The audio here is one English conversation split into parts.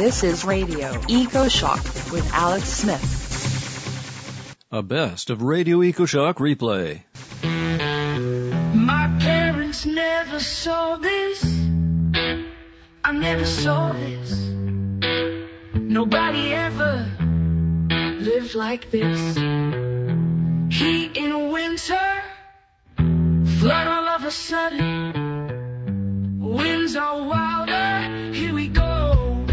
This is Radio EcoShock with Alex Smith. A best of Radio EcoShock replay. My parents never saw this. I never saw this. Nobody ever lived like this. Heat in winter, flood all of a sudden. Winds are wilder, here we go.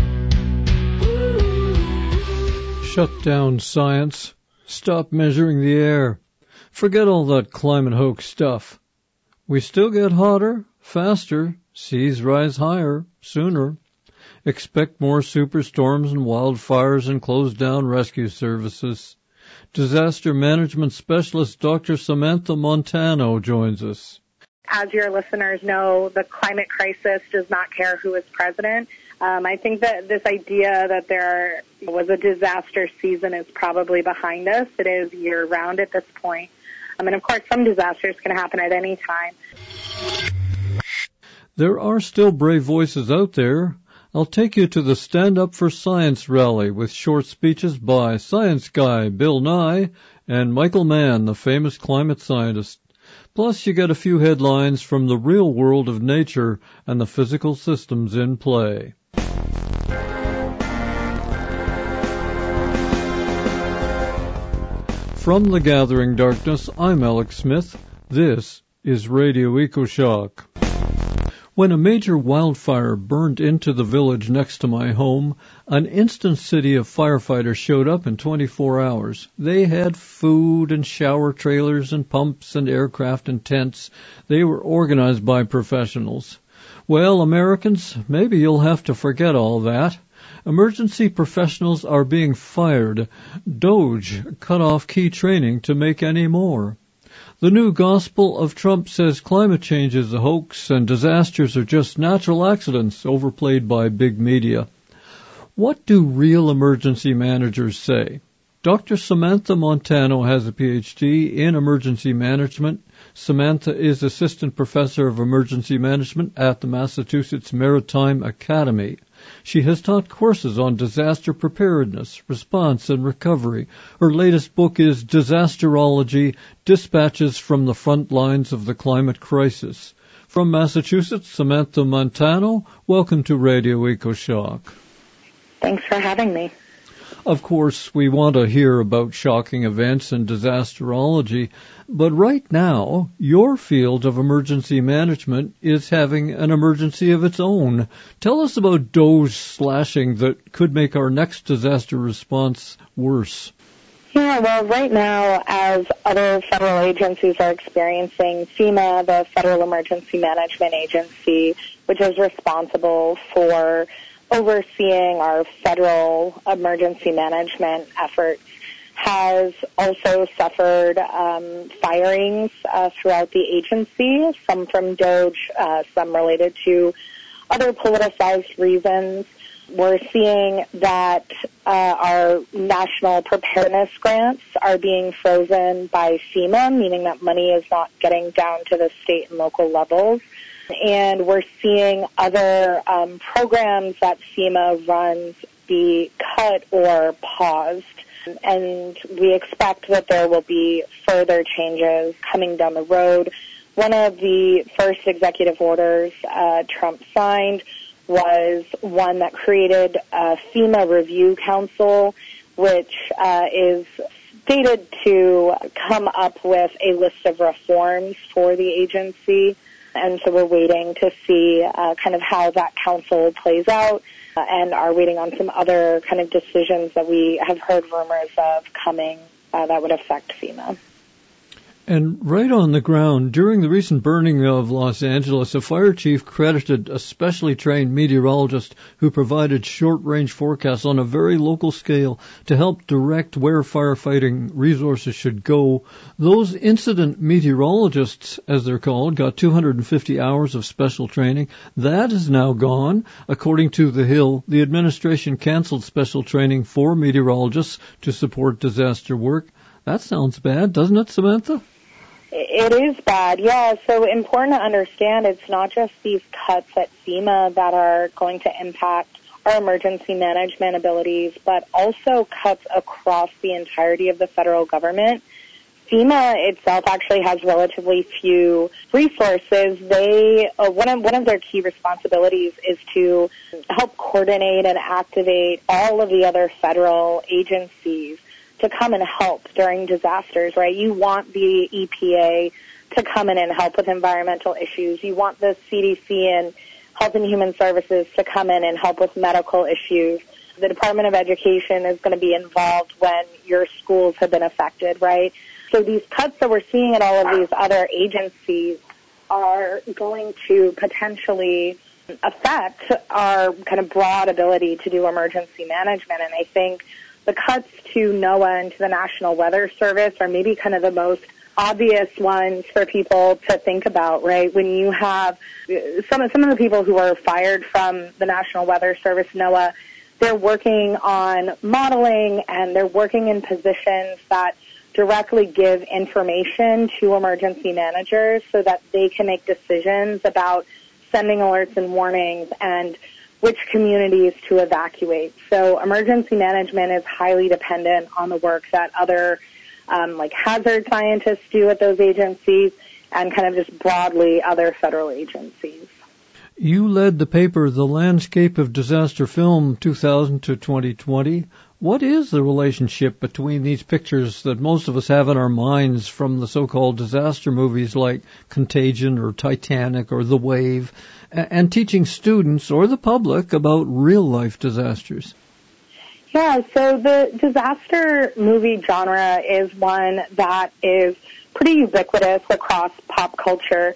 Ooh. Shut down science. Stop measuring the air. Forget all that climate hoax stuff. We still get hotter, faster, seas rise higher, sooner. Expect more superstorms and wildfires and close down rescue services. Disaster management specialist Dr. Samantha Montano joins us. As your listeners know, the climate crisis does not care who is president. I think that this idea that there was a disaster season is probably behind us. It is year-round at this point. And of course, some disasters can happen at any time. There are still brave voices out there. I'll take you to the Stand Up for Science rally with short speeches by science guy Bill Nye and Michael Mann, the famous climate scientist. Plus, you get a few headlines from the real world of nature and the physical systems in play. From the gathering darkness, I'm Alex Smith. This is Radio EcoShock. When a major wildfire burned into the village next to my home, an instant city of firefighters showed up in 24 hours. They had food and shower trailers and pumps and aircraft and tents. They were organized by professionals. Well, Americans, maybe you'll have to forget all that. Emergency professionals are being fired. DOGE cut off key training to make any more. The new gospel of Trump says climate change is a hoax and disasters are just natural accidents overplayed by big media. What do real emergency managers say? Dr. Samantha Montano has a PhD in emergency management. Samantha is assistant professor of emergency management at the Massachusetts Maritime Academy. She has taught courses on disaster preparedness, response, and recovery. Her latest book is Disasterology, Dispatches from the Front Lines of the Climate Crisis. From Massachusetts, Samantha Montano, welcome to Radio EcoShock. Thanks for having me. Of course, we want to hear about shocking events and disasterology, but right now, your field of emergency management is having an emergency of its own. Tell us about DOGE slashing that could make our next disaster response worse. Yeah, well, right now, as other federal agencies are experiencing, FEMA, the Federal Emergency Management Agency, which is responsible for overseeing our federal emergency management efforts, has also suffered firings throughout the agency, some from DOGE, some related to other politicized reasons. We're seeing that our national preparedness grants are being frozen by FEMA, meaning that money is not getting down to the state and local levels. And we're seeing other programs that FEMA runs be cut or paused. And we expect that there will be further changes coming down the road. One of the first executive orders Trump signed was one that created a FEMA Review Council, which is stated to come up with a list of reforms for the agency. And so we're waiting to see kind of how that council plays out and are waiting on some other kind of decisions that we have heard rumors of coming that would affect FEMA. And right on the ground, during the recent burning of Los Angeles, a fire chief credited a specially trained meteorologist who provided short-range forecasts on a very local scale to help direct where firefighting resources should go. Those incident meteorologists, as they're called, got 250 hours of special training. That is now gone. According to The Hill, the administration canceled special training for meteorologists to support disaster work. That sounds bad, doesn't it, Samantha? It is bad, yeah. So important to understand it's not just these cuts at FEMA that are going to impact our emergency management abilities, but also cuts across the entirety of the federal government. FEMA itself actually has relatively few resources. One of their key responsibilities is to help coordinate and activate all of the other federal agencies to come and help during disasters, right? You want the EPA to come in and help with environmental issues. You want the CDC and Health and Human Services to come in and help with medical issues. The Department of Education is going to be involved when your schools have been affected, right? So these cuts that we're seeing at all of these other agencies are going to potentially affect our kind of broad ability to do emergency management. And I think the cuts to NOAA and to the National Weather Service are maybe kind of the most obvious ones for people to think about, right? When you have some of the people who are fired from the National Weather Service, NOAA, they're working on modeling and they're working in positions that directly give information to emergency managers so that they can make decisions about sending alerts and warnings and which communities to evacuate. So emergency management is highly dependent on the work that other like hazard scientists do at those agencies and kind of just broadly other federal agencies. You led the paper The Landscape of Disaster Film 2000 to 2020. What is the relationship between these pictures that most of us have in our minds from the so-called disaster movies like Contagion or Titanic or The Wave, and teaching students or the public about real-life disasters? Yeah, so the disaster movie genre is one that is pretty ubiquitous across pop culture.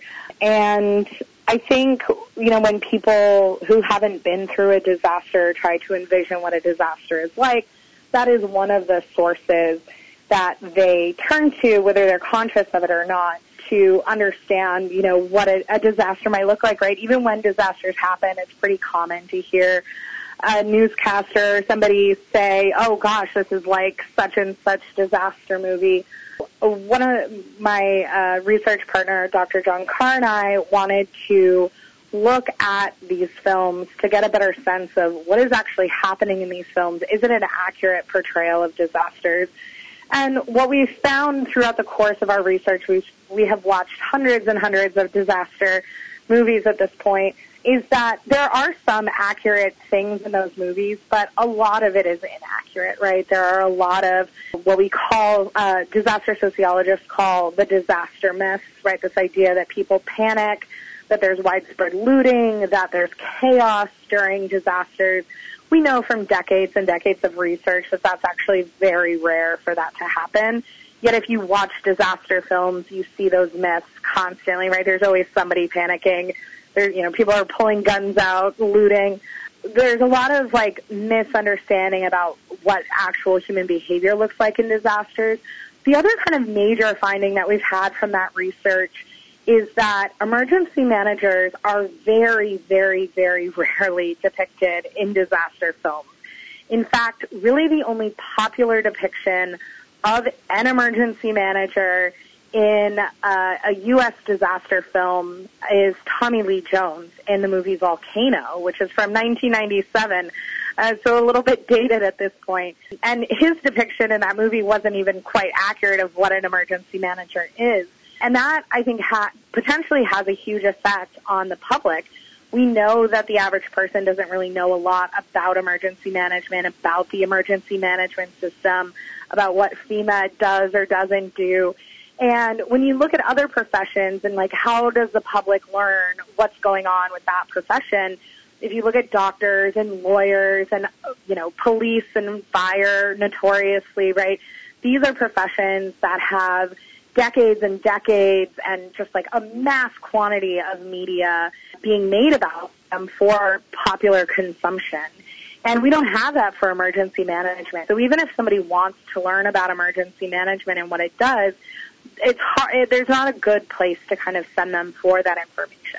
And I think, when people who haven't been through a disaster try to envision what a disaster is like, that is one of the sources that they turn to, whether they're conscious of it or not, to understand, what a disaster might look like, right? Even when disasters happen, it's pretty common to hear a newscaster or somebody say, oh gosh, this is like such and such disaster movie. One of my research partner, Dr. John Carr, and I wanted to look at these films to get a better sense of what is actually happening in these films. Is it an accurate portrayal of disasters? And what we've found throughout the course of our research, we have watched hundreds and hundreds of disaster movies at this point, is that there are some accurate things in those movies, but a lot of it is inaccurate, right? There are a lot of what we call, disaster sociologists call the disaster myths, right? This idea that people panic, that there's widespread looting, that there's chaos during disasters. We know from decades and decades of research that that's actually very rare for that to happen. Yet if you watch disaster films, you see those myths constantly, right? There's always somebody panicking. There, people are pulling guns out, looting. There's a lot of misunderstanding about what actual human behavior looks like in disasters. The other kind of major finding that we've had from that research is that emergency managers are very, very, very rarely depicted in disaster films. In fact, really the only popular depiction of an emergency manager in a U.S. disaster film is Tommy Lee Jones in the movie Volcano, which is from 1997, so a little bit dated at this point. And his depiction in that movie wasn't even quite accurate of what an emergency manager is. And that, I think, potentially has a huge effect on the public. We know that the average person doesn't really know a lot about emergency management, about the emergency management system, about what FEMA does or doesn't do. And when you look at other professions and how does the public learn what's going on with that profession, if you look at doctors and lawyers and, police and fire notoriously, right, these are professions that have decades and decades and just a mass quantity of media being made about them for popular consumption. And we don't have that for emergency management. So even if somebody wants to learn about emergency management and what it does, it's hard. There's not a good place to kind of send them for that information.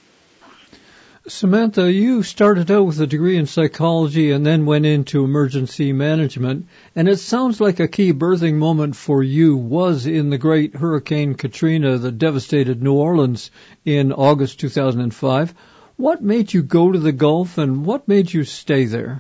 Samantha, you started out with a degree in psychology and then went into emergency management, and it sounds like a key birthing moment for you was in the great Hurricane Katrina that devastated New Orleans in August 2005. What made you go to the Gulf, and what made you stay there?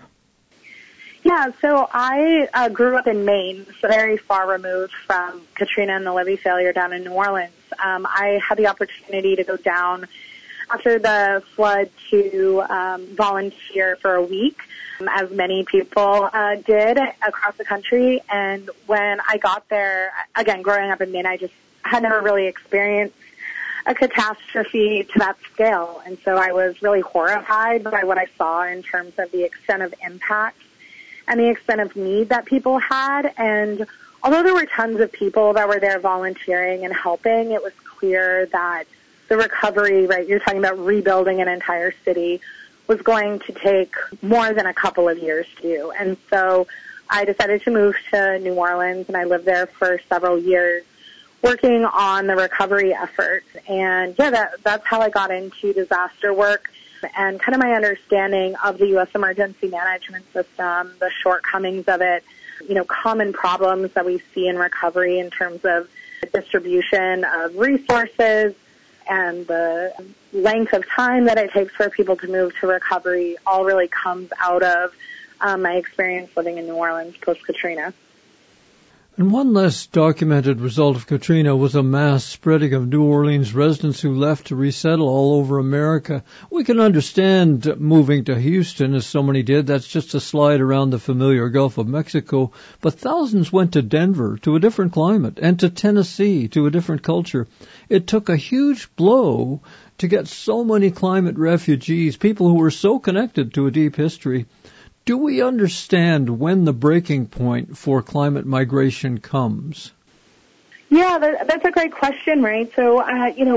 Yeah, so I grew up in Maine, so very far removed from Katrina and the levee failure down in New Orleans. I had the opportunity to go down after the flood to volunteer for a week, as many people did across the country. And when I got there, again, growing up in Maine, I just had never really experienced a catastrophe to that scale. And so I was really horrified by what I saw in terms of the extent of impact and the extent of need that people had. And although there were tons of people that were there volunteering and helping, it was clear that the recovery, right, you're talking about rebuilding an entire city, was going to take more than a couple of years to do. And so I decided to move to New Orleans, and I lived there for several years working on the recovery effort. And yeah, that's how I got into disaster work and kind of my understanding of the U.S. emergency management system, the shortcomings of it, common problems that we see in recovery in terms of distribution of resources and the length of time that it takes for people to move to recovery all really comes out of my experience living in New Orleans post-Katrina. And one less documented result of Katrina was a mass spreading of New Orleans residents who left to resettle all over America. We can understand moving to Houston, as so many did. That's just a slide around the familiar Gulf of Mexico. But thousands went to Denver, to a different climate, and to Tennessee, to a different culture. It took a huge blow to get so many climate refugees, people who were so connected to a deep history. Do we understand when the breaking point for climate migration comes? Yeah, that's a great question, right? So,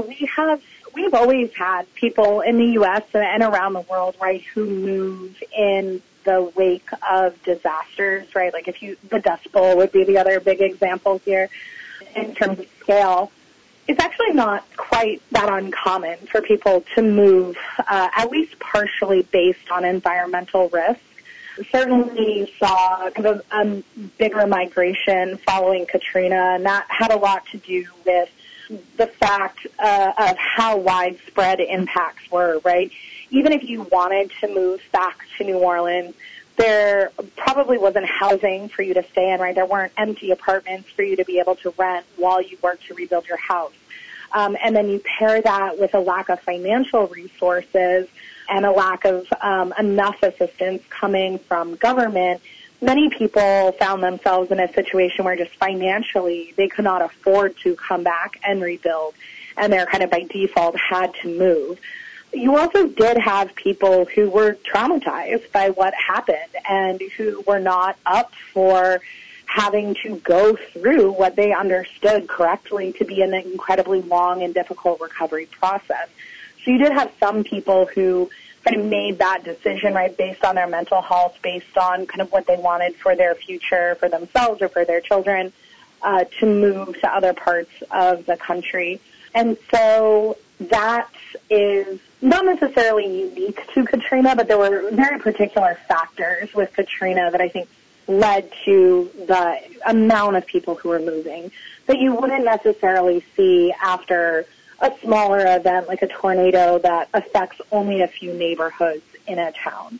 we've always had people in the U.S. and around the world, right, who move in the wake of disasters, right? Like the Dust Bowl would be the other big example here in terms of scale. It's actually not quite that uncommon for people to move, at least partially based on environmental risk. Certainly saw kind of a bigger migration following Katrina, and that had a lot to do with the fact of how widespread impacts were, right? Even if you wanted to move back to New Orleans, there probably wasn't housing for you to stay in, right? There weren't empty apartments for you to be able to rent while you worked to rebuild your house. And then you pair that with a lack of financial resources and a lack of enough assistance coming from government. Many people found themselves in a situation where just financially they could not afford to come back and rebuild, and they're kind of by default had to move. You also did have people who were traumatized by what happened and who were not up for having to go through what they understood correctly to be an incredibly long and difficult recovery process. So you did have some people who kind of made that decision, right, based on their mental health, based on kind of what they wanted for their future, for themselves or for their children, to move to other parts of the country. And so that is not necessarily unique to Katrina, but there were very particular factors with Katrina that I think led to the amount of people who were moving that you wouldn't necessarily see after a smaller event like a tornado that affects only a few neighborhoods in a town.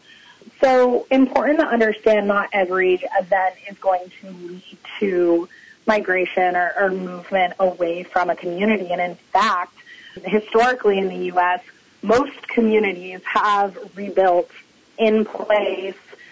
So important to understand not every event is going to lead to migration or movement away from a community. And in fact, historically in the U.S., most communities have rebuilt in place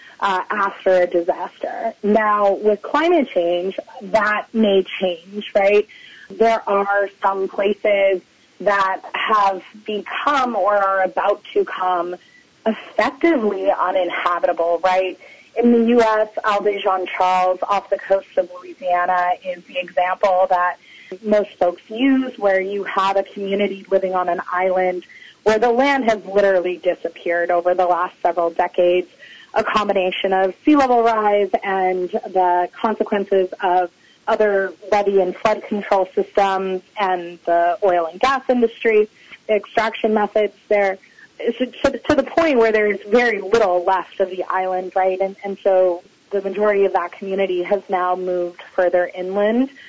after a disaster. Now, with climate change, that may change, right? There are some places that have become or are about to come effectively uninhabitable, right? In the U.S., Alde Jean Charles off the coast of Louisiana is the example that most folks use, where you have a community living on an island where the land has literally disappeared over the last several decades, a combination of sea level rise and the consequences of other levee and flood control systems and the oil and gas industry, the extraction methods there, to the point where there's very little left of the island, right? And so the majority of that community has now moved further inland.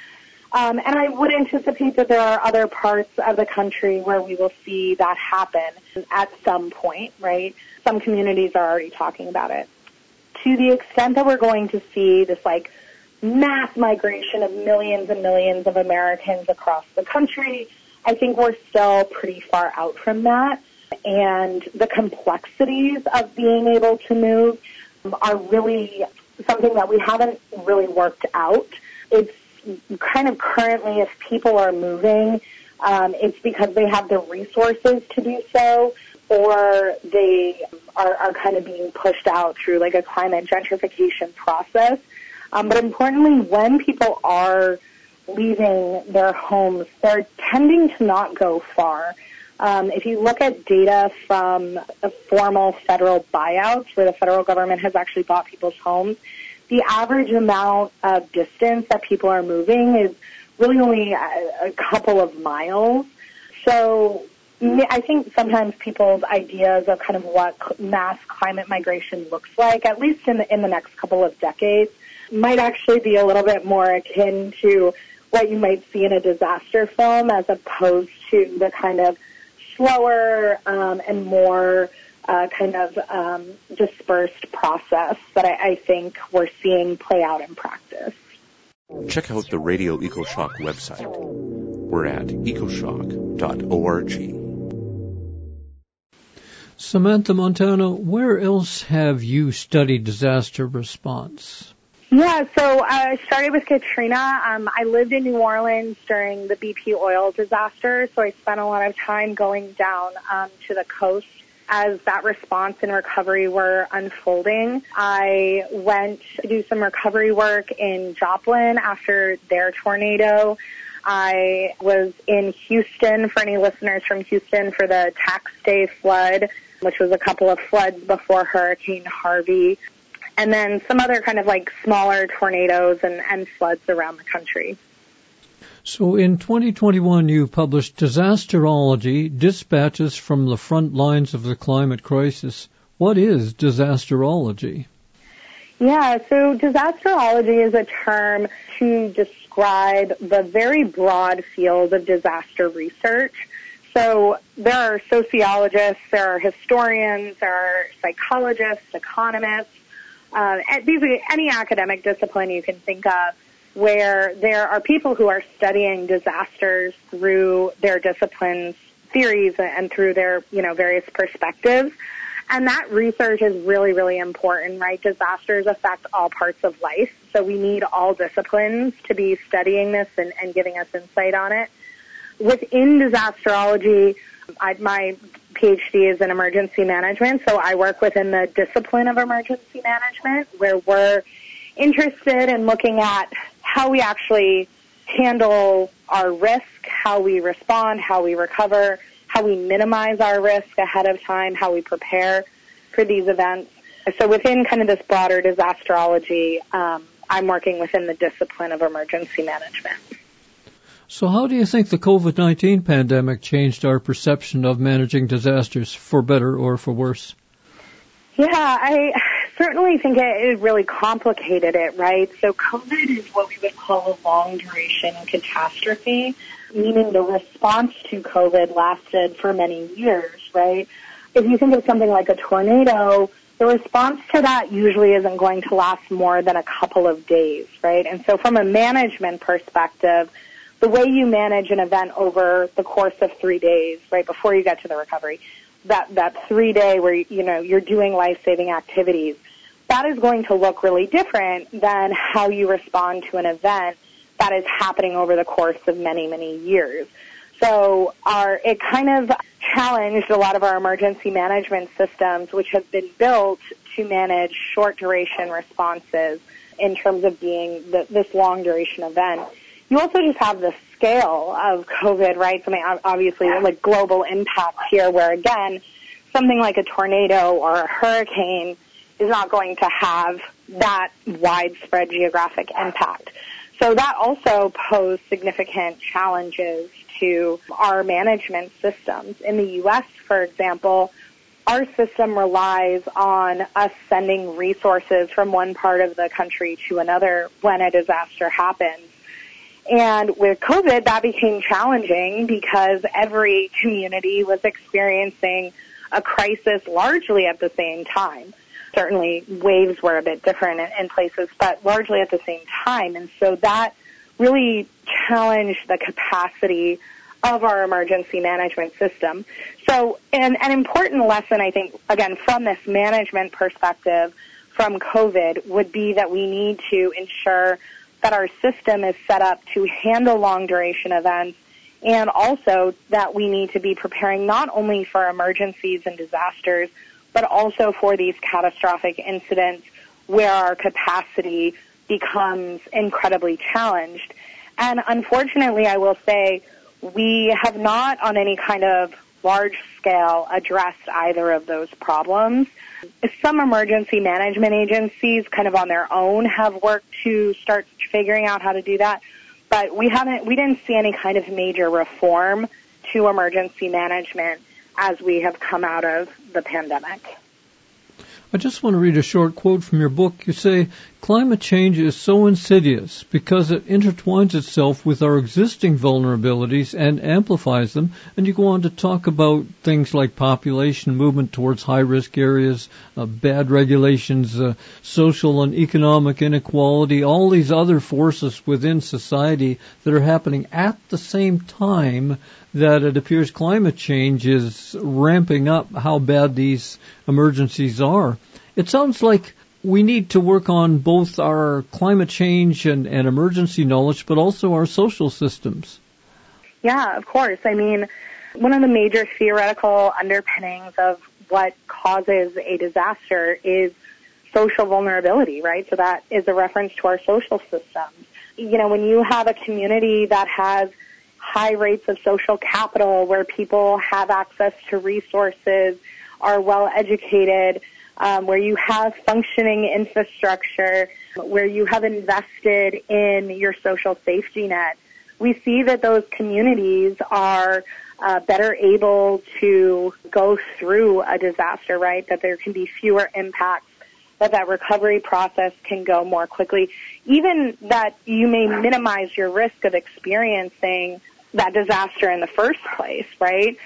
And I would anticipate that there are other parts of the country where we will see that happen at some point, right? Some communities are already talking about it. To the extent that we're going to see this like mass migration of millions and millions of Americans across the country, I think we're still pretty far out from that. And the complexities of being able to move are really something that we haven't really worked out. It's kind of currently, if people are moving, it's because they have the resources to do so, or they are kind of being pushed out through like a climate gentrification process. But importantly, when people are leaving their homes, they're tending to not go far. If you look at data from formal federal buyouts where the federal government has actually bought people's homes, the average amount of distance that people are moving is really only a couple of miles. So I think sometimes people's ideas of kind of what mass climate migration looks like, at least in the next couple of decades, might actually be a little bit more akin to what you might see in a disaster film as opposed to the kind of slower and more dispersed process that I think we're seeing play out in practice. Check out the Radio EcoShock website. We're at ecoshock.org. Samantha Montano, where else have you studied disaster response? Yeah, so I started with Katrina. I lived in New Orleans during the BP oil disaster, so I spent a lot of time going down to the coast as that response and recovery were unfolding. I went to do some recovery work in Joplin after their tornado. I was in Houston, for any listeners from Houston, for the Tax Day flood, which was a couple of floods before Hurricane Harvey, and then some other kind of like smaller tornadoes and floods around the country. So in 2021, you published Disasterology, Dispatches from the Front Lines of the Climate Crisis. What is disasterology? Yeah, so disasterology is a term to describe the very broad field of disaster research. So there are sociologists, there are historians, there are psychologists, economists, basically any academic discipline you can think of where there are people who are studying disasters through their discipline's theories and through their, various perspectives. And that research is really, really important, right? Disasters affect all parts of life. So we need all disciplines to be studying this and giving us insight on it. Within disasterology, my PhD is in emergency management, so I work within the discipline of emergency management, where we're interested in looking at how we actually handle our risk, how we respond, how we recover, how we minimize our risk ahead of time, how we prepare for these events. So within kind of this broader disasterology, I'm working within the discipline of emergency management. So how do you think the COVID-19 pandemic changed our perception of managing disasters, for better or for worse? Yeah, I certainly think it really complicated it, right? So COVID is what we would call a long-duration catastrophe, meaning the response to COVID lasted for many years, right? If you think of something like a tornado, the response to that usually isn't going to last more than a couple of days, right? And so from a management perspective, the way you manage an event over the course of 3 days, right, before you get to the recovery, that 3 day where, you're doing life-saving activities, that is going to look really different than how you respond to an event that is happening over the course of many, many years. So it kind of challenged a lot of our emergency management systems, which have been built to manage short-duration responses in terms of being this long-duration event. You also just have the scale of COVID, right? I mean, obviously, like global impact here, where again, something like a tornado or a hurricane is not going to have that widespread geographic impact. So that also posed significant challenges to our management systems. In the U.S., for example, our system relies on us sending resources from one part of the country to another when a disaster happens. And with COVID, that became challenging because every community was experiencing a crisis largely at the same time. Certainly waves were a bit different in places, but largely at the same time. And so that really challenged the capacity of our emergency management system. So an important lesson, I think, again, from this management perspective from COVID would be that we need to ensure that our system is set up to handle long-duration events, and also that we need to be preparing not only for emergencies and disasters, but also for these catastrophic incidents where our capacity becomes incredibly challenged. And unfortunately, I will say, we have not on any kind of large scale addressed either of those problems. Some emergency management agencies kind of on their own have worked to start figuring out how to do that, but we didn't see any kind of major reform to emergency management as we have come out of the pandemic. I just want to read a short quote from your book. You say, climate change is so insidious because it intertwines itself with our existing vulnerabilities and amplifies them. And you go on to talk about things like population movement towards high-risk areas, bad regulations, social and economic inequality, all these other forces within society that are happening at the same time that it appears climate change is ramping up how bad these emergencies are. It sounds like we need to work on both our climate change and emergency knowledge, but also our social systems. Yeah, of course. I mean, one of the major theoretical underpinnings of what causes a disaster is social vulnerability, right? So that is a reference to our social systems. You know, when you have a community that has high rates of social capital, where people have access to resources, are well educated, where you have functioning infrastructure, where you have invested in your social safety net, we see that those communities are better able to go through a disaster, right? That there can be fewer impacts, that recovery process can go more quickly, even that you may minimize your risk of experiencing that disaster in the first place, right?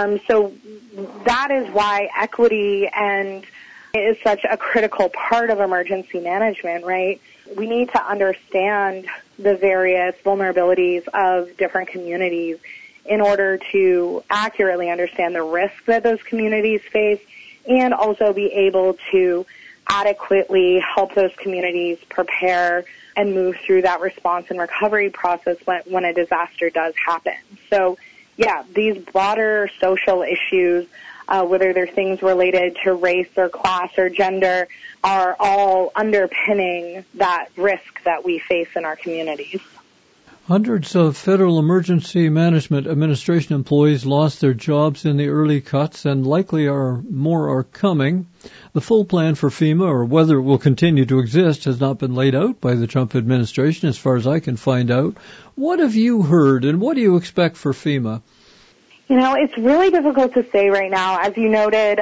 So that is why equity and is such a critical part of emergency management, right? We need to understand the various vulnerabilities of different communities in order to accurately understand the risks that those communities face and also be able to adequately help those communities prepare and move through that response and recovery process when a disaster does happen. So, yeah, these broader social issues, whether they're things related to race or class or gender, are all underpinning that risk that we face in our communities. Hundreds of Federal Emergency Management Administration employees lost their jobs in the early cuts, and likely more are coming. The full plan for FEMA, or whether it will continue to exist, has not been laid out by the Trump administration, as far as I can find out. What have you heard, and what do you expect for FEMA? You know, it's really difficult to say right now. As you noted,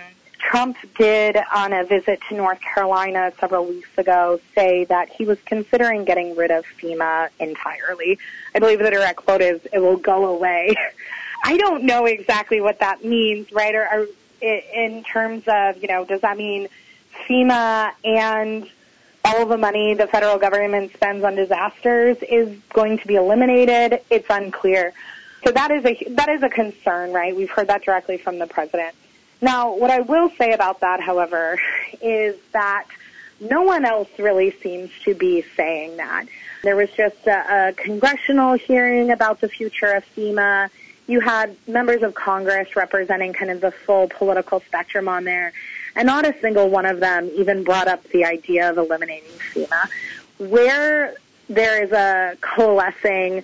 Trump did, on a visit to North Carolina several weeks ago, say that he was considering getting rid of FEMA entirely. I believe the direct quote is, "It will go away." I don't know exactly what that means, right? Or in terms of, you know, does that mean FEMA and all of the money the federal government spends on disasters is going to be eliminated? It's unclear. So that is a concern, right? We've heard that directly from the president. Now, what I will say about that, however, is that no one else really seems to be saying that. There was just a congressional hearing about the future of FEMA. You had members of Congress representing kind of the full political spectrum on there, and not a single one of them even brought up the idea of eliminating FEMA. Where there is a coalescing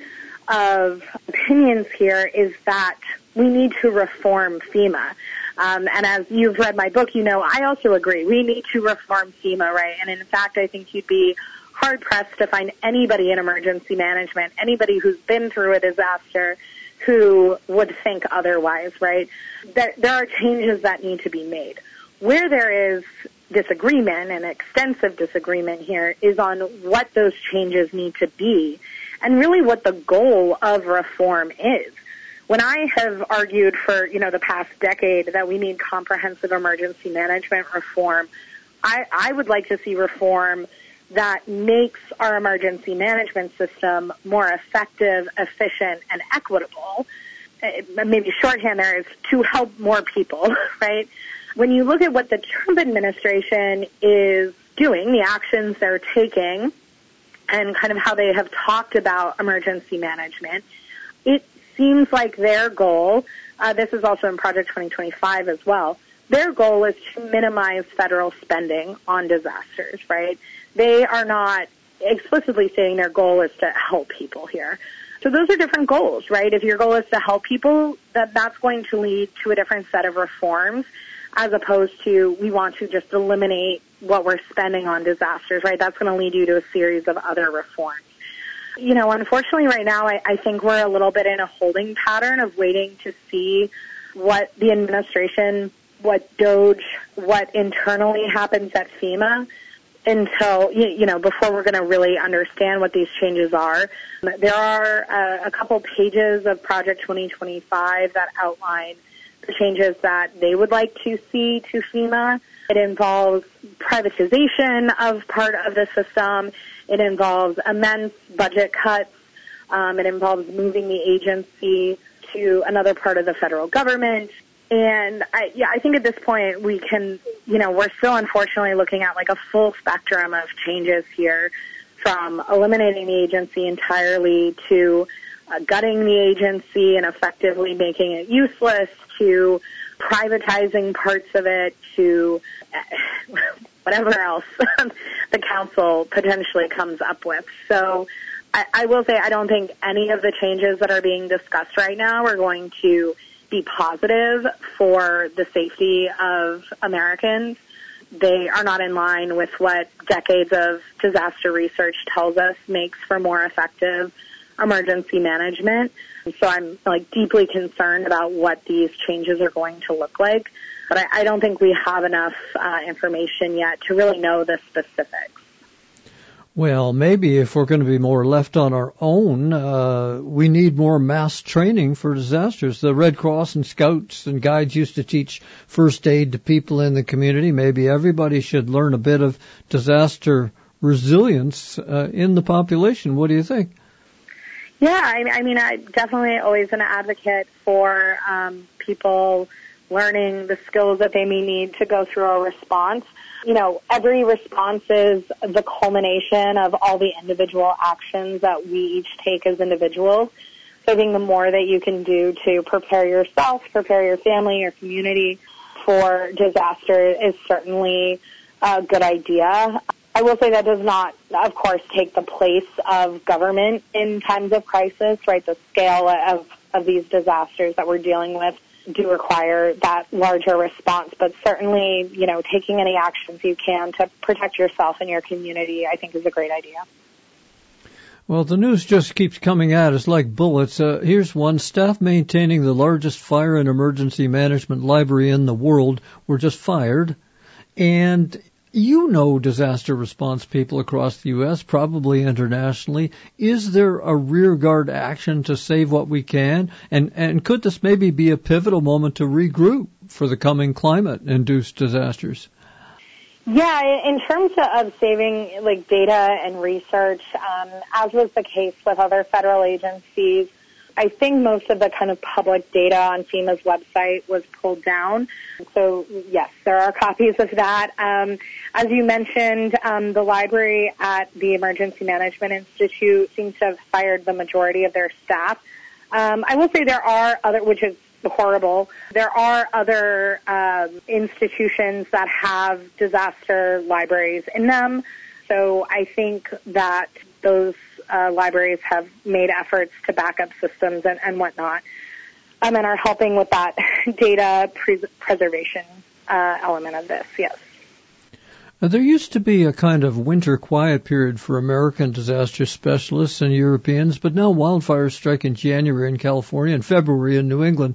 of opinions here is that we need to reform FEMA. And as you've read my book, you know, I also agree. We need to reform FEMA, right? And in fact, I think you'd be hard-pressed to find anybody in emergency management, anybody who's been through a disaster, who would think otherwise, right? There are changes that need to be made. Where there is disagreement, and extensive disagreement here, is on what those changes need to be and really what the goal of reform is. When I have argued for, the past decade that we need comprehensive emergency management reform, I would like to see reform that makes our emergency management system more effective, efficient, and equitable. Maybe shorthand there is to help more people, right? When you look at what the Trump administration is doing, the actions they're taking, and kind of how they have talked about emergency management, it seems like their goal, this is also in Project 2025 as well, their goal is to minimize federal spending on disasters, right? They are not explicitly saying their goal is to help people here. So those are different goals, right? If your goal is to help people, that's going to lead to a different set of reforms as opposed to we want to just eliminate what we're spending on disasters, right? That's going to lead you to a series of other reforms. Unfortunately right now, I think we're a little bit in a holding pattern of waiting to see what the administration, what DOGE, what internally happens at FEMA until, before we're going to really understand what these changes are. There are a couple pages of Project 2025 that outline the changes that they would like to see to FEMA. It involves privatization of part of the system. It involves immense budget cuts. It involves moving the agency to another part of the federal government. And I think at this point we can, we're still unfortunately looking at like a full spectrum of changes here, from eliminating the agency entirely to gutting the agency and effectively making it useless to privatizing parts of it to whatever else the council potentially comes up with. So I will say I don't think any of the changes that are being discussed right now are going to be positive for the safety of Americans. They are not in line with what decades of disaster research tells us makes for more effective emergency management. So I'm deeply concerned about what these changes are going to look like. But I don't think we have enough information yet to really know the specifics. Well, maybe if we're going to be more left on our own, we need more mass training for disasters. The Red Cross and Scouts and Guides used to teach first aid to people in the community. Maybe everybody should learn a bit of disaster resilience in the population. What do you think? Yeah, I definitely always an advocate for people learning the skills that they may need to go through a response. Every response is the culmination of all the individual actions that we each take as individuals. So I think the more that you can do to prepare yourself, prepare your family, your community for disaster is certainly a good idea. I will say that does not, of course, take the place of government in times of crisis, right? The scale of these disasters that we're dealing with do require that larger response, but certainly, taking any actions you can to protect yourself and your community, I think is a great idea. Well, the news just keeps coming at us like bullets. Here's one. Staff maintaining the largest fire and emergency management library in the world were just fired. And disaster response people across the U.S., probably internationally. Is there a rearguard action to save what we can? And could this maybe be a pivotal moment to regroup for the coming climate-induced disasters? Yeah, in terms of saving data and research, as was the case with other federal agencies, I think most of the kind of public data on FEMA's website was pulled down. So, yes, there are copies of that. As you mentioned, the library at the Emergency Management Institute seems to have fired the majority of their staff. I will say there are other, which is horrible, there are other institutions that have disaster libraries in them. So I think that those libraries have made efforts to back up systems and whatnot, and are helping with that data preservation element of this, yes. There used to be a kind of winter quiet period for American disaster specialists and Europeans, but now wildfires strike in January in California and February in New England.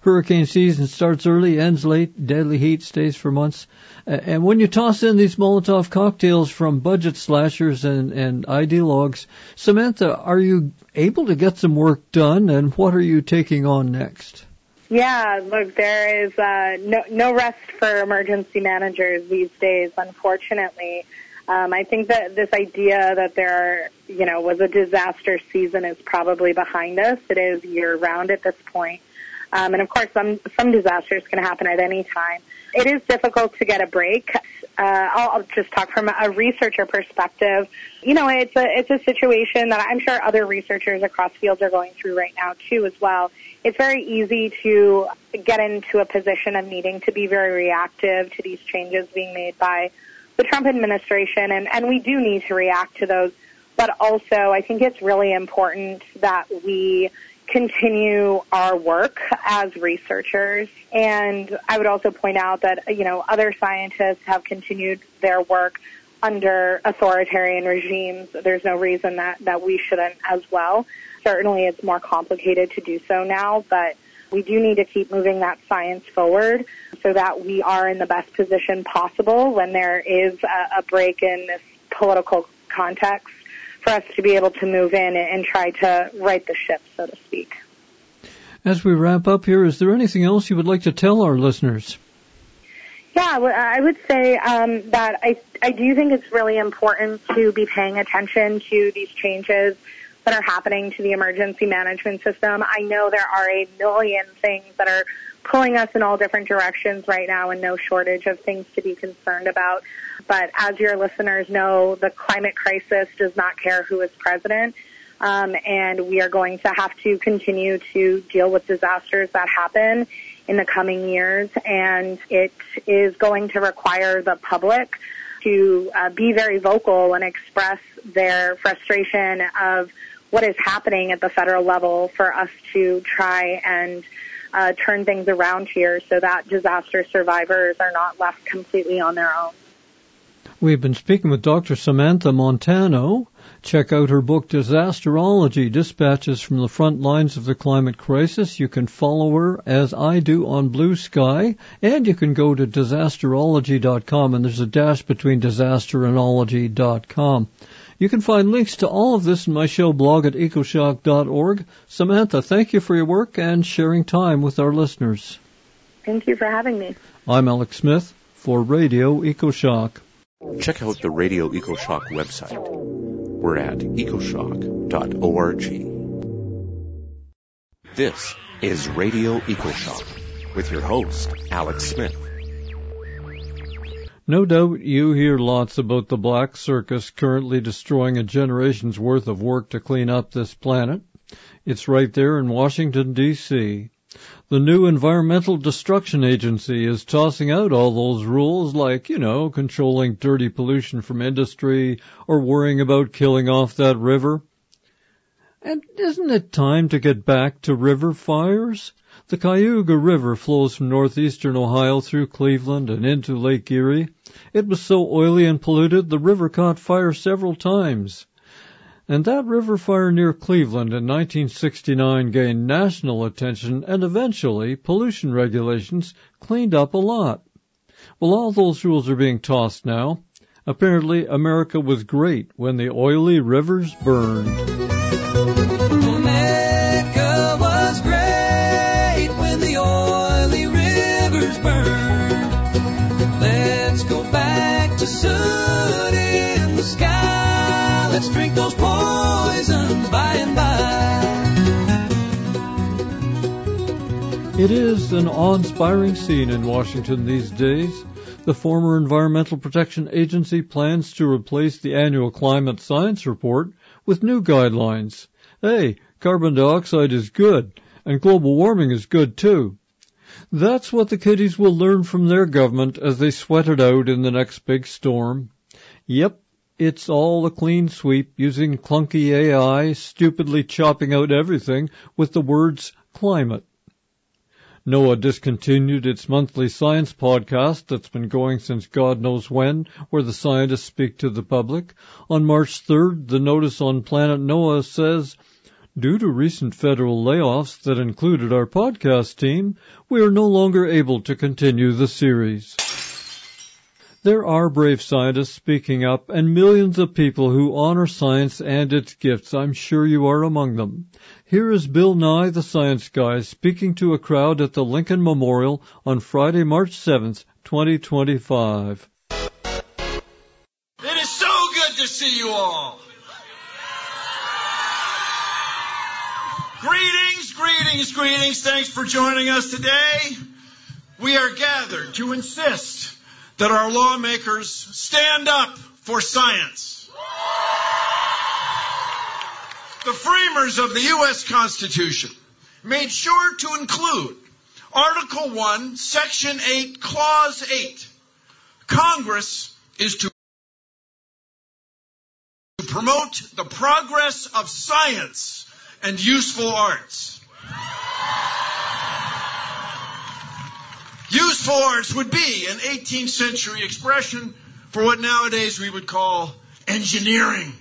Hurricane season starts early, ends late, deadly heat stays for months. And when you toss in these Molotov cocktails from budget slashers and ideologues, Samantha, are you able to get some work done, and what are you taking on next? Yeah, look, there is no rest for emergency managers these days, unfortunately. I think that this idea that there, was a disaster season is probably behind us. It is year-round at this point. And of course, some disasters can happen at any time. It is difficult to get a break. I'll just talk from a researcher perspective. It's a situation that I'm sure other researchers across fields are going through right now too as well. It's very easy to get into a position of needing to be very reactive to these changes being made by the Trump administration, and we do need to react to those. But also, I think it's really important that we continue our work as researchers. And I would also point out that, other scientists have continued their work under authoritarian regimes. There's no reason that we shouldn't as well. Certainly it's more complicated to do so now, but we do need to keep moving that science forward so that we are in the best position possible when there is a break in this political context for us to be able to move in and try to right the ship, so to speak. As we wrap up here, is there anything else you would like to tell our listeners? Yeah, I would say that I do think it's really important to be paying attention to these changes that are happening to the emergency management system. I know there are a million things that are pulling us in all different directions right now and no shortage of things to be concerned about. But as your listeners know, the climate crisis does not care who is president. And we are going to have to continue to deal with disasters that happen in the coming years. And it is going to require the public to be very vocal and express their frustration of what is happening at the federal level for us to try and turn things around here so that disaster survivors are not left completely on their own. We've been speaking with Dr. Samantha Montano. Check out her book, Disasterology, Dispatches from the Front Lines of the Climate Crisis. You can follow her, as I do, on Blue Sky, and you can go to disasterology.com, and there's a dash between disasterology.com. You can find links to all of this in my show blog at ecoshock.org. Samantha, thank you for your work and sharing time with our listeners. Thank you for having me. I'm Alex Smith for Radio EcoShock. Check out the Radio EcoShock website. We're at ecoshock.org. This is Radio EcoShock with your host, Alex Smith. No doubt you hear lots about the Black Circus currently destroying a generation's worth of work to clean up this planet. It's right there in Washington, D.C. The new Environmental Destruction Agency is tossing out all those rules like, controlling dirty pollution from industry or worrying about killing off that river. And isn't it time to get back to river fires? The Cayuga River flows from northeastern Ohio through Cleveland and into Lake Erie. It was so oily and polluted, the river caught fire several times. And that river fire near Cleveland in 1969 gained national attention, and eventually pollution regulations cleaned up a lot. Well, all those rules are being tossed now. Apparently, America was great when the oily rivers burned. America was great when the oily rivers burned. Let's go back to soot in the sky. Let's drink those poisons by and by. It is an awe-inspiring scene in Washington these days. The former Environmental Protection Agency plans to replace the annual climate science report with new guidelines. Hey, carbon dioxide is good, and global warming is good too. That's what the kiddies will learn from their government as they sweat it out in the next big storm. Yep, it's all a clean sweep using clunky AI, stupidly chopping out everything with the words climate. NOAA discontinued its monthly science podcast that's been going since God knows when, where the scientists speak to the public. On March 3rd, the notice on Planet NOAA says, Due to recent federal layoffs that included our podcast team, we are no longer able to continue the series. There are brave scientists speaking up and millions of people who honor science and its gifts. I'm sure you are among them. Here is Bill Nye, the Science Guy, speaking to a crowd at the Lincoln Memorial on Friday, March 7th, 2025. It is so good to see you all. Greetings, greetings, greetings. Thanks for joining us today. We are gathered to insist that our lawmakers stand up for science. The framers of the U.S. Constitution made sure to include Article 1, Section 8, Clause 8. Congress is to promote the progress of science and useful arts. Useful arts would be an 18th century expression for what nowadays we would call engineering.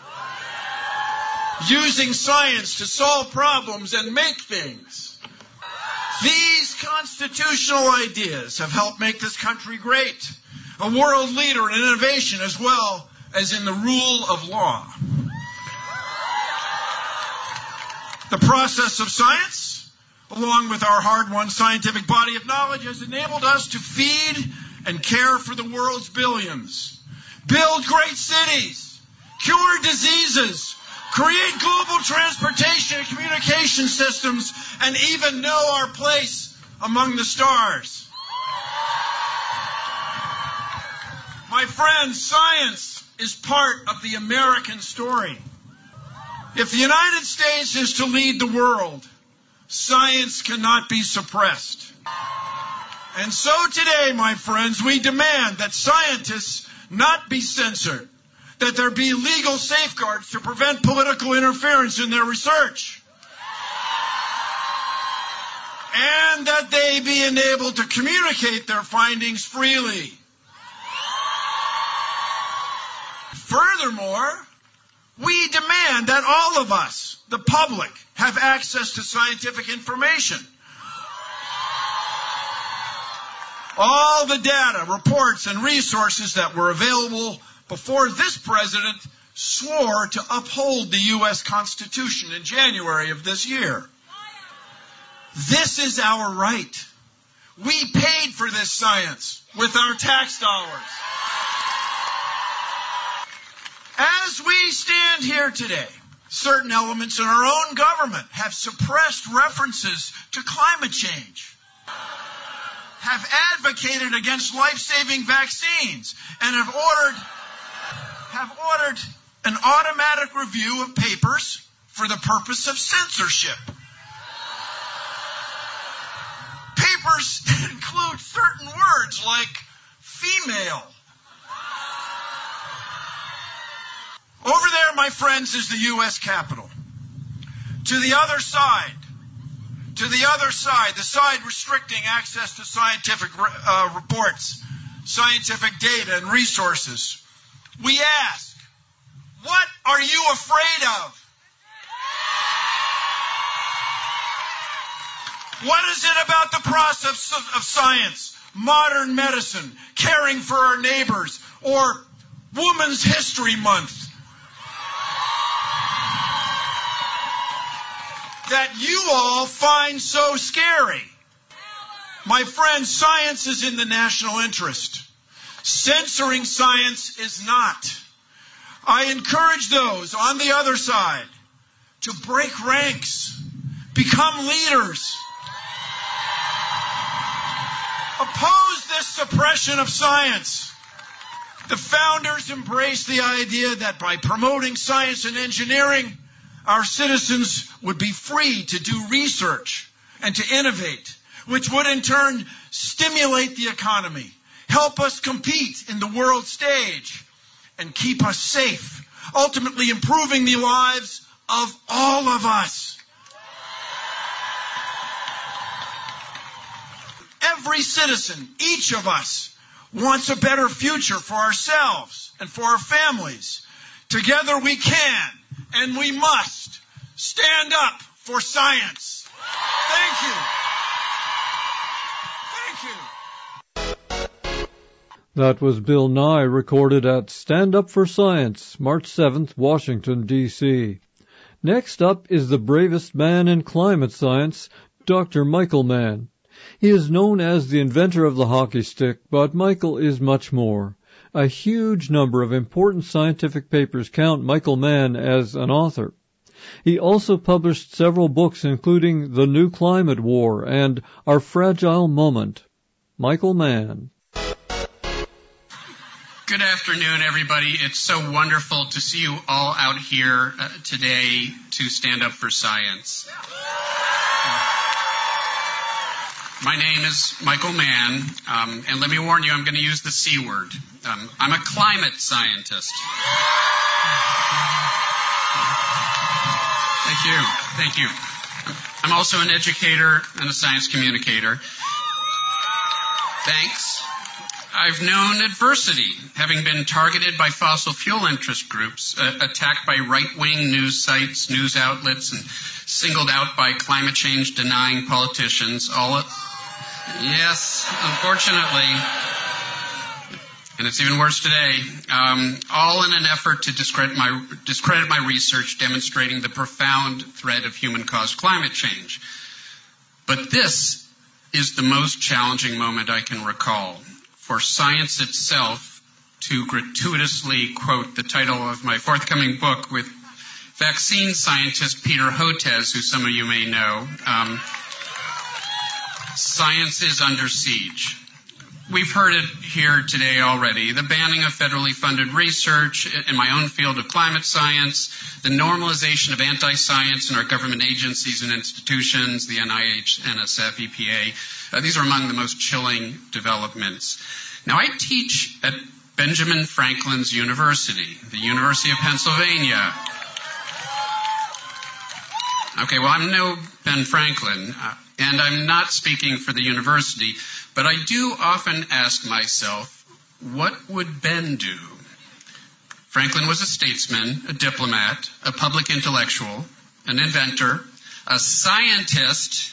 Using science to solve problems and make things. These constitutional ideas have helped make this country great, a world leader in innovation as well as in the rule of law. The process of science, along with our hard-won scientific body of knowledge, has enabled us to feed and care for the world's billions, build great cities, cure diseases, create global transportation and communication systems, and even know our place among the stars. My friends, science is part of the American story. If the United States is to lead the world, science cannot be suppressed. And so today, my friends, we demand that scientists not be censored, that there be legal safeguards to prevent political interference in their research, and that they be enabled to communicate their findings freely. Furthermore, we demand that all of us, the public, have access to scientific information. All the data, reports, and resources that were available before this president swore to uphold the U.S. Constitution in January of this year. This is our right. We paid for this science with our tax dollars. As we stand here today, certain elements in our own government have suppressed references to climate change, have advocated against life-saving vaccines, and have ordered an automatic review of papers for the purpose of censorship. Papers include certain words like female. Over there, my friends, is the U.S. Capitol. To the other side, the side restricting access to scientific reports, scientific data and resources, we ask, what are you afraid of? What is it about the process of science, modern medicine, caring for our neighbors, or Women's History Month that you all find so scary? My friends, science is in the national interest. Censoring science is not. I encourage those on the other side to break ranks, become leaders, oppose this suppression of science. The founders embraced the idea that by promoting science and engineering, our citizens would be free to do research and to innovate, which would in turn stimulate the economy, help us compete in the world stage, and keep us safe, ultimately improving the lives of all of us. Every citizen, each of us, wants a better future for ourselves and for our families. Together we can and we must stand up for science. Thank you. Thank you. That was Bill Nye, recorded at Stand Up for Science, March 7th, Washington, D.C. Next up is the bravest man in climate science, Dr. Michael Mann. He is known as the inventor of the hockey stick, but Michael is much more. A huge number of important scientific papers count Michael Mann as an author. He also published several books, including The New Climate War and Our Fragile Moment. Michael Mann. Good afternoon, everybody. It's so wonderful to see you all out here today to stand up for science. My name is Michael Mann, and let me warn you, I'm going to use the C word. I'm a climate scientist. Thank you. I'm also an educator and a science communicator. Thanks. I've known adversity, having been targeted by fossil fuel interest groups, attacked by right-wing news sites, news outlets, and singled out by climate change denying politicians. Yes, unfortunately, and it's even worse today, all in an effort to discredit my research demonstrating the profound threat of human-caused climate change. But this is the most challenging moment I can recall. For science itself to gratuitously quote the title of my forthcoming book with vaccine scientist Peter Hotez, who some of you may know. Science is under siege. We've heard it here today already. The banning of federally funded research in my own field of climate science, the normalization of anti-science in our government agencies and institutions, the NIH, NSF, EPA. These are among the most chilling developments. Now, I teach at Benjamin Franklin's University, the University of Pennsylvania. Okay, well, I'm no Ben Franklin, and I'm not speaking for the university, but I do often ask myself, what would Ben do? Franklin was a statesman, a diplomat, a public intellectual, an inventor, a scientist,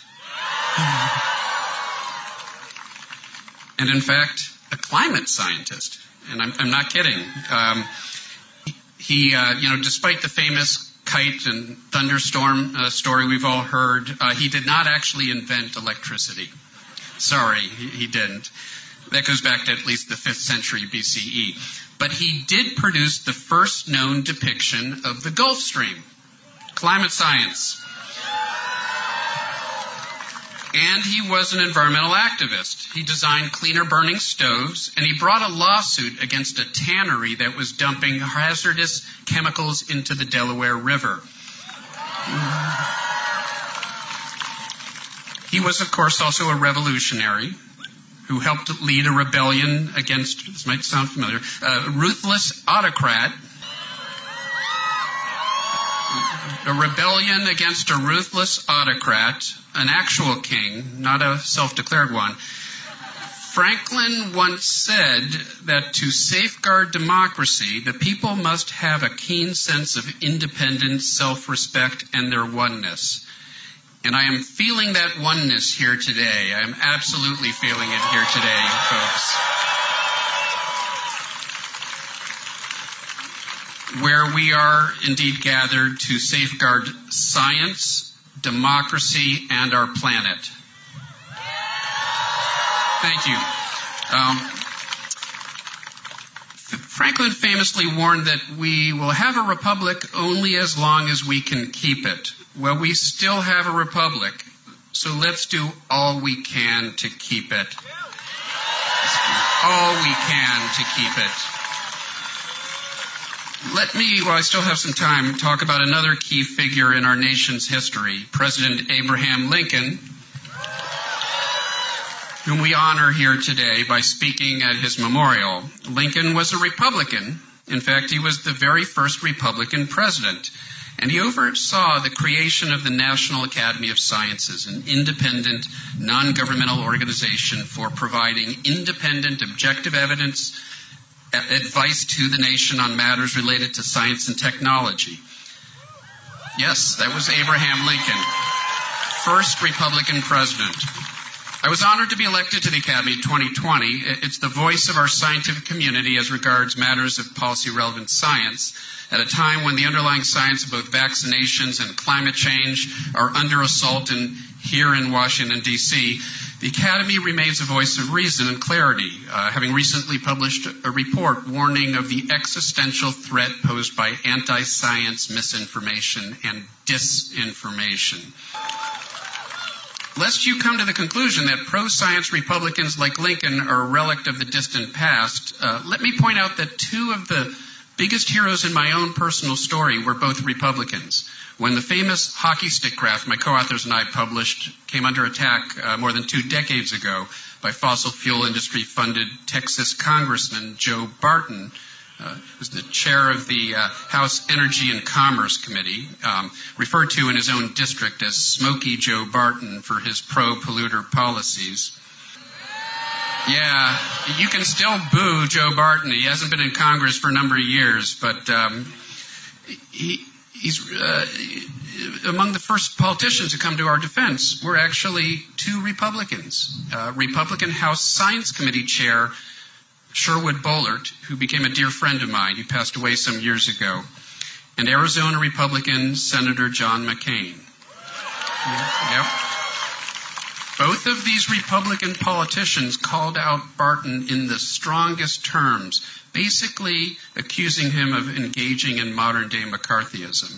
and in fact, a climate scientist. And I'm not kidding. Despite the famous kite and thunderstorm story we've all heard, he did not actually invent electricity. Sorry, he didn't. That goes back to at least the 5th century BCE. But he did produce the first known depiction of the Gulf Stream. Climate science. And he was an environmental activist. He designed cleaner burning stoves, and he brought a lawsuit against a tannery that was dumping hazardous chemicals into the Delaware River. He was, of course, also a revolutionary who helped lead a rebellion against, this might sound familiar, a ruthless autocrat. A rebellion against a ruthless autocrat, an actual king, not a self-declared one. Franklin once said that to safeguard democracy, the people must have a keen sense of independence, self-respect, and their oneness. And I am feeling that oneness here today. I am absolutely feeling it here today, folks. Where we are indeed gathered to safeguard science, democracy, and our planet. Thank you. Franklin famously warned that we will have a republic only as long as we can keep it. Well, we still have a republic, so let's do all we can to keep it. All we can to keep it. Let me, while I still have some time, talk about another key figure in our nation's history, President Abraham Lincoln, whom we honor here today by speaking at his memorial. Lincoln was a Republican. In fact, he was the very first Republican president. And he oversaw the creation of the National Academy of Sciences, an independent, non-governmental organization for providing independent, objective evidence, advice to the nation on matters related to science and technology. Yes, that was Abraham Lincoln, first Republican president. I was honored to be elected to the Academy in 2020. It's the voice of our scientific community as regards matters of policy-relevant science at a time when the underlying science of both vaccinations and climate change are under assault here in Washington, D.C. The Academy remains a voice of reason and clarity, having recently published a report warning of the existential threat posed by anti-science misinformation and disinformation. Lest you come to the conclusion that pro-science Republicans like Lincoln are a relic of the distant past, let me point out that two of the biggest heroes in my own personal story were both Republicans. When the famous hockey stick graph my co-authors and I published came under attack more than 2 decades ago by fossil fuel industry-funded Texas Congressman Joe Barton, who was the chair of the House Energy and Commerce Committee, referred to in his own district as Smokey Joe Barton for his pro-polluter policies. Yeah, you can still boo Joe Barton. He hasn't been in Congress for a number of years, but he's among the first politicians to come to our defense. We're actually 2 Republicans. Republican House Science Committee Chair Sherwood Boehlert, who became a dear friend of mine. He passed away some years ago. And Arizona Republican Senator John McCain. Yep. Both of these Republican politicians called out Barton in the strongest terms, basically accusing him of engaging in modern-day McCarthyism.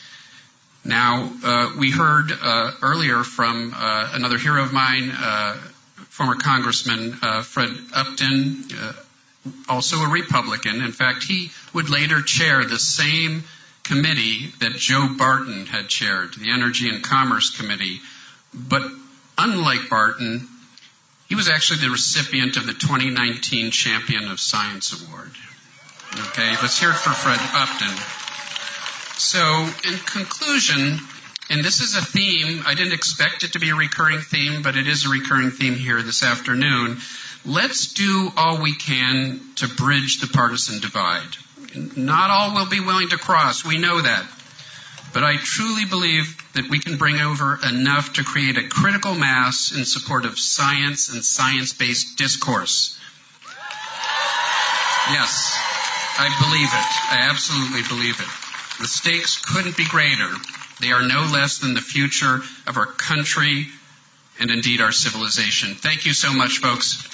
Now, we heard earlier from another hero of mine, former Congressman Fred Upton, also a Republican. In fact, he would later chair the same committee that Joe Barton had chaired, the Energy and Commerce Committee. But unlike Barton, he was actually the recipient of the 2019 Champion of Science Award. Okay, let's hear it for Fred Upton. So, in conclusion, and this is a theme, I didn't expect it to be a recurring theme, but it is a recurring theme here this afternoon. Let's do all we can to bridge the partisan divide. Not all will be willing to cross, we know that. But I truly believe that we can bring over enough to create a critical mass in support of science and science-based discourse. Yes, I believe it. I absolutely believe it. The stakes couldn't be greater. They are no less than the future of our country and indeed our civilization. Thank you so much, folks.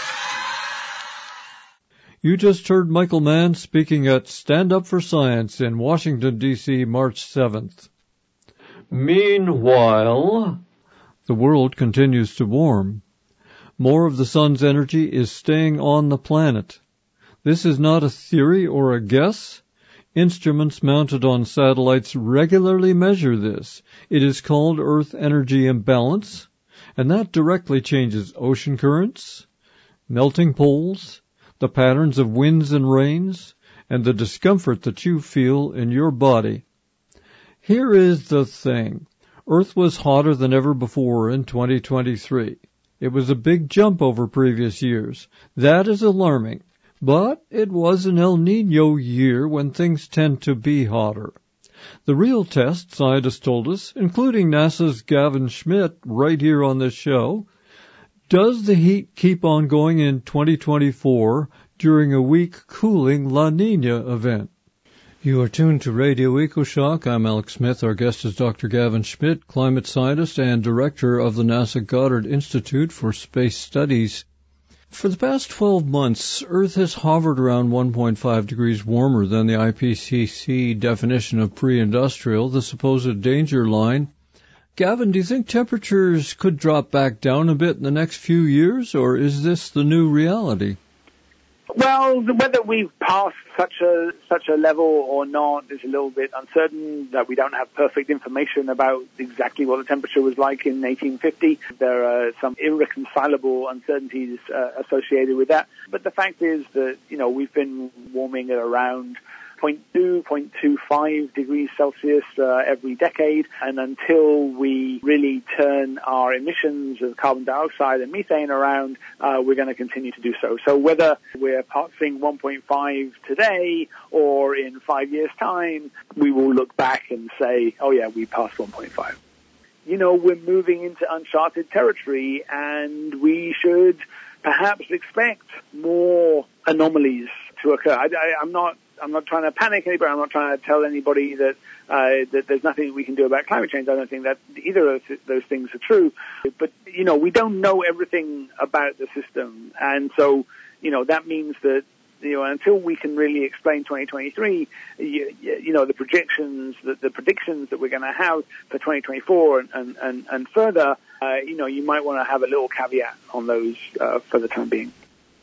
You just heard Michael Mann speaking at Stand Up for Science in Washington, D.C., March 7th. Meanwhile, the world continues to warm. More of the sun's energy is staying on the planet. This is not a theory or a guess. Instruments mounted on satellites regularly measure this. It is called Earth Energy Imbalance, and that directly changes ocean currents, melting poles, the patterns of winds and rains, and the discomfort that you feel in your body. Here is the thing. Earth was hotter than ever before in 2023. It was a big jump over previous years. That is alarming. But it was an El Niño year when things tend to be hotter. The real test, scientists told us, including NASA's Gavin Schmidt right here on this show, does the heat keep on going in 2024 during a weak cooling La Niña event? You are tuned to Radio EcoShock. I'm Alex Smith. Our guest is Dr. Gavin Schmidt, climate scientist and director of the NASA Goddard Institute for Space Studies. For the past 12 months, Earth has hovered around 1.5 degrees warmer than the IPCC definition of pre-industrial, the supposed danger line. Gavin, do you think temperatures could drop back down a bit in the next few years, or is this the new reality? Well, whether we've passed such a level or not is a little bit uncertain. That we don't have perfect information about exactly what the temperature was like in 1850. There are some irreconcilable uncertainties associated with that. But the fact is that, we've been warming at around 0.2, 0.25 degrees Celsius every decade, and until we really turn our emissions of carbon dioxide and methane around, we're going to continue to do so. So whether we're passing 1.5 today or in 5 years' time, we will look back and say, oh yeah, we passed 1.5. We're moving into uncharted territory, and we should perhaps expect more anomalies to occur. I'm not trying to panic anybody. I'm not trying to tell anybody that there's nothing we can do about climate change. I don't think that either of those things are true. But we don't know everything about the system, and so that means that until we can really explain 2023, the predictions that we're going to have for 2024 and further, you might want to have a little caveat on those for the time being.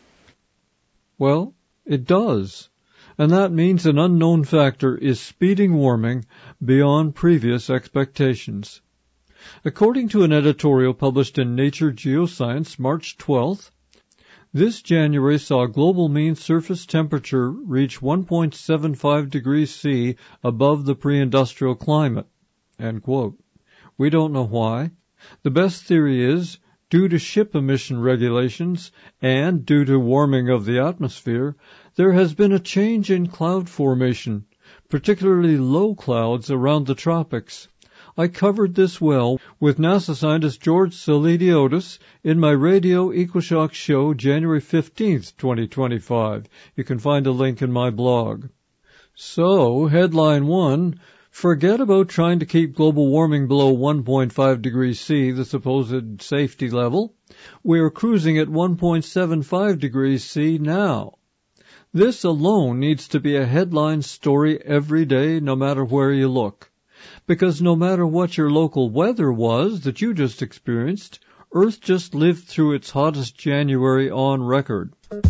Well, it does. And that means an unknown factor is speeding warming beyond previous expectations. According to an editorial published in Nature Geoscience, March 12th, this January saw global mean surface temperature reach 1.75 degrees C above the pre-industrial climate. End quote. We don't know why. The best theory is, due to ship emission regulations and due to warming of the atmosphere, there has been a change in cloud formation, particularly low clouds around the tropics. I covered this well with NASA scientist George Selidiotis in my Radio EcoShock show January 15th, 2025. You can find a link in my blog. So, headline 1, forget about trying to keep global warming below 1.5 degrees C, the supposed safety level. We are cruising at 1.75 degrees C now. This alone needs to be a headline story every day, no matter where you look. Because no matter what your local weather was that you just experienced, Earth just lived through its hottest January on record.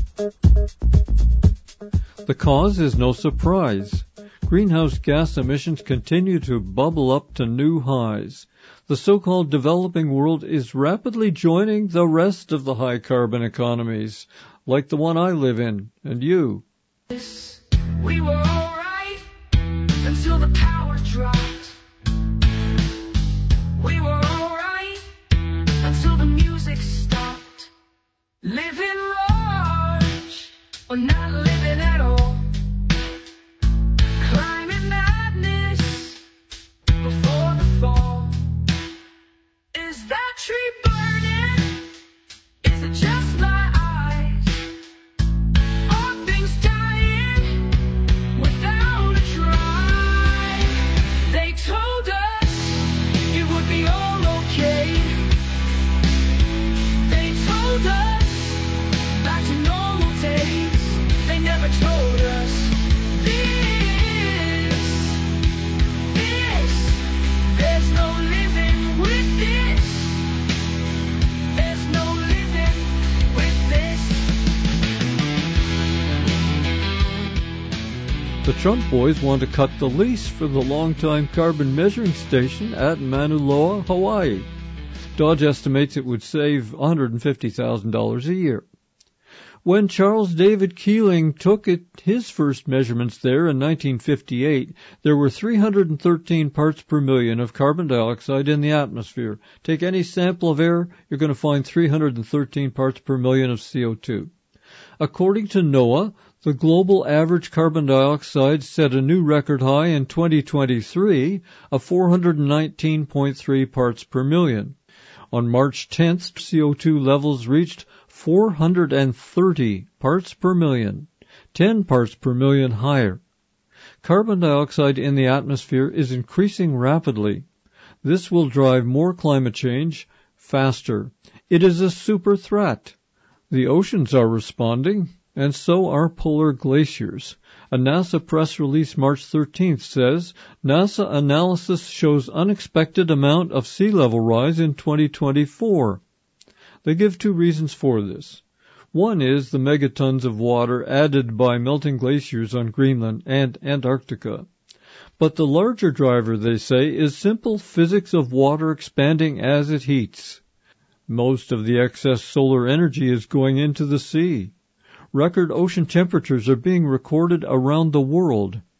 The cause is no surprise. Greenhouse gas emissions continue to bubble up to new highs. The so-called developing world is rapidly joining the rest of the high-carbon economies, like the one I live in, and you. We were all right until the power dropped. We were all right until the music stopped. Living large or not living at all. Climate madness before the fall. Is that tree burning? Is it just my eyes? Are things dying without a try? They told us it would be all okay. They told us back to normal days. They never told us there's no living with this. There's no living with this. The Trump boys want to cut the lease for the long-time carbon measuring station at Mauna Loa, Hawaii. Dodge estimates it would save $150,000 a year. When Charles David Keeling took his first measurements there in 1958, there were 313 parts per million of carbon dioxide in the atmosphere. Take any sample of air, you're going to find 313 parts per million of CO2. According to NOAA, the global average carbon dioxide set a new record high in 2023 of 419.3 parts per million. On March 10th, CO2 levels reached 430 parts per million, 10 parts per million higher. Carbon dioxide in the atmosphere is increasing rapidly. This will drive more climate change faster. It is a super threat. The oceans are responding, and so are polar glaciers. A NASA press release March 13th says, NASA analysis shows unexpected amount of sea level rise in 2024. They give two reasons for this. One is the megatons of water added by melting glaciers on Greenland and Antarctica. But the larger driver, they say, is simple physics of water expanding as it heats. Most of the excess solar energy is going into the sea. Record ocean temperatures are being recorded around the world.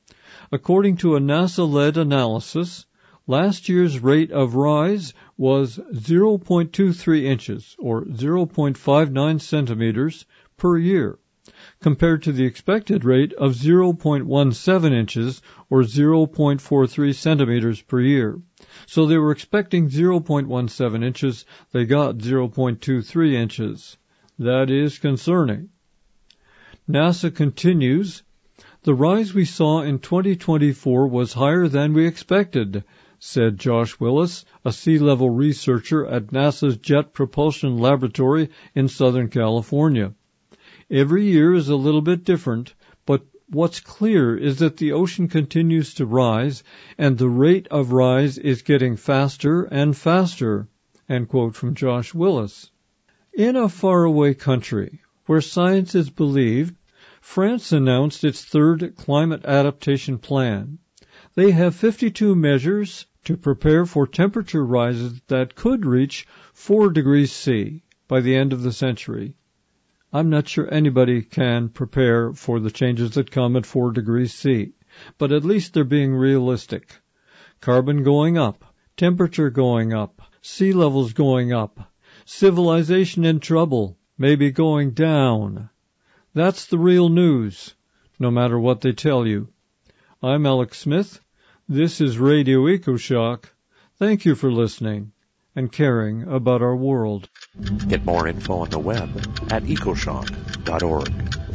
According to a NASA-led analysis, last year's rate of rise was 0.23 inches, or 0.59 centimeters, per year, compared to the expected rate of 0.17 inches, or 0.43 centimeters per year. So they were expecting 0.17 inches, they got 0.23 inches. That is concerning. NASA continues, "The rise we saw in 2024 was higher than we expected," said Josh Willis, a sea-level researcher at NASA's Jet Propulsion Laboratory in Southern California. "Every year is a little bit different, but what's clear is that the ocean continues to rise, and the rate of rise is getting faster and faster." End quote from Josh Willis. In a faraway country where science is believed, France announced its third climate adaptation plan. They have 52 measures to prepare for temperature rises that could reach 4 degrees C by the end of the century. I'm not sure anybody can prepare for the changes that come at 4 degrees C, but at least they're being realistic. Carbon going up, temperature going up, sea levels going up, civilization in trouble, maybe going down. That's the real news, no matter what they tell you. I'm Alex Smith. This is Radio EcoShock. Thank you for listening and caring about our world. Get more info on the web at ecoshock.org.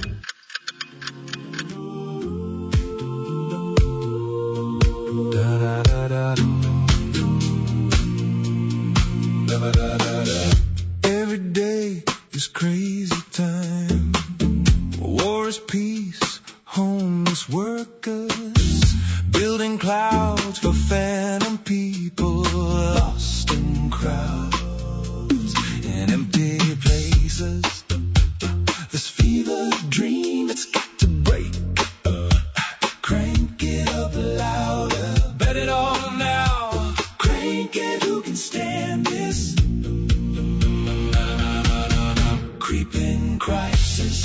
Every day is crazy time. War is peace, homeless workers, building clouds for phantom people, lost in crowds in empty places. This fever dream, it's got to break. Crank it up louder, bet it all now. Crank it, who can stand this? Creeping crisis.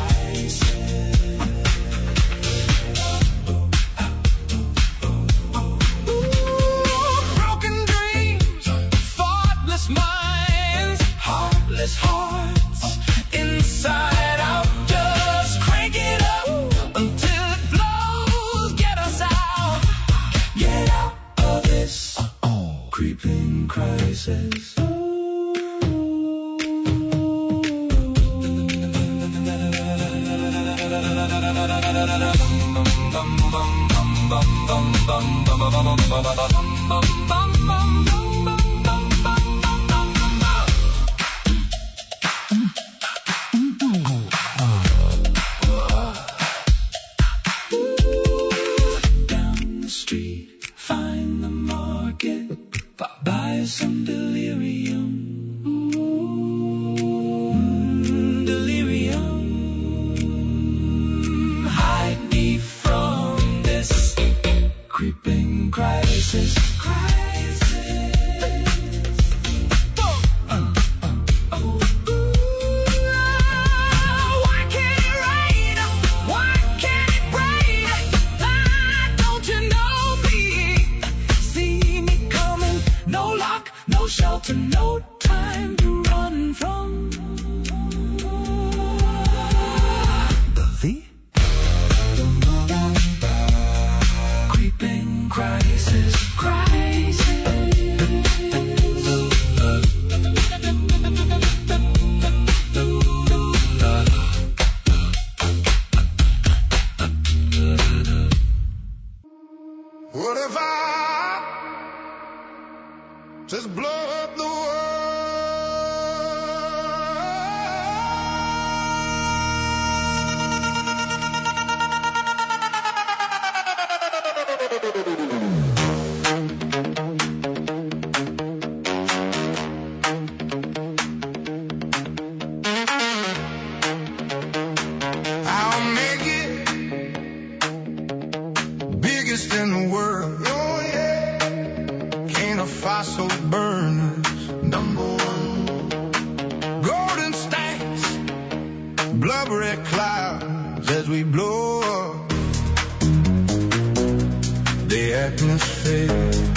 Broken dreams, thoughtless minds, heartless hearts, inside out. Just crank it up until it blows. Get us out, get out of this creeping crisis. Down the street, find the market, buy some delirium. Delirium, hide me from this creeping crisis. Why can't it rain? Why can't it rain? Don't you know me? See me coming. No lock, no shelter, no time to run from. Creeping crisis. What if I just blow up the I'll make it biggest in the world. Oh yeah. Can't a fossil burners, number one. Golden stacks, blubbery clouds as we blow up. atmosphere.